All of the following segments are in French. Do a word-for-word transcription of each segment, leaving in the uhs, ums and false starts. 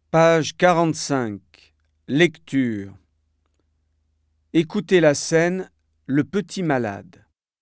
Page quarante-cinq. Lecture. Écoutez la scène « Le petit malade ».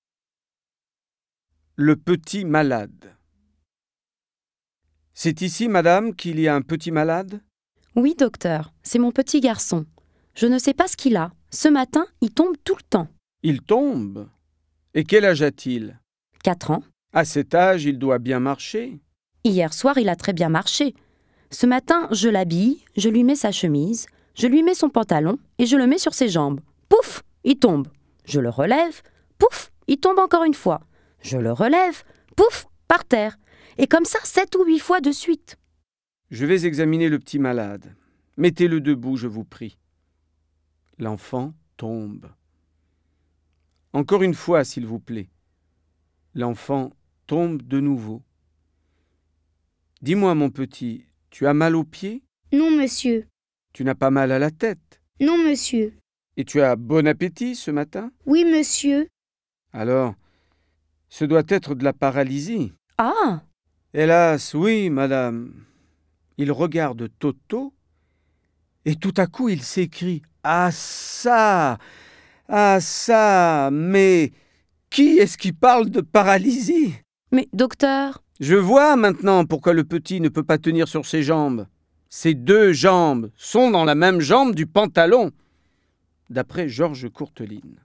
Le petit malade. C'est ici, madame, qu'il y a un petit malade ? Oui, docteur, c'est mon petit garçon. Je ne sais pas ce qu'il a. Ce matin, il tombe tout le temps. Il tombe ? Et quel âge a-t-il ? Quatre ans. À cet âge, il doit bien marcher. Hier soir, il a très bien marché. Ce matin, je l'habille, je lui mets sa chemise, je lui mets son pantalon et je le mets sur ses jambes. Pouf, il tombe. Je le relève. Pouf, il tombe encore une fois. Je le relève. Pouf, par terre. Et comme ça, sept ou huit fois de suite. Je vais examiner le petit malade. Mettez-le debout, je vous prie. L'enfant tombe. Encore une fois, s'il vous plaît. L'enfant tombe de nouveau. Dis-moi, mon petit, tu as mal aux pieds ? Non, monsieur. Tu n'as pas mal à la tête ? Non, monsieur. Et tu as bon appétit ce matin ? Oui, monsieur. Alors, ce doit être de la paralysie. Ah ! Hélas, oui, madame. Il regarde Toto et tout à coup il s'écrie « Ah ça ! Ah ça ! Mais qui est-ce qui parle de paralysie ?» Mais docteur... Je vois maintenant pourquoi le petit ne peut pas tenir sur ses jambes. Ses deux jambes sont dans la même jambe du pantalon, d'après Georges Courteline.